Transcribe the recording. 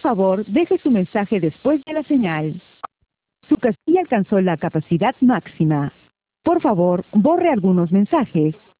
favor, deje su mensaje después de la señal. Su casilla alcanzó la capacidad máxima. Por favor, borre algunos mensajes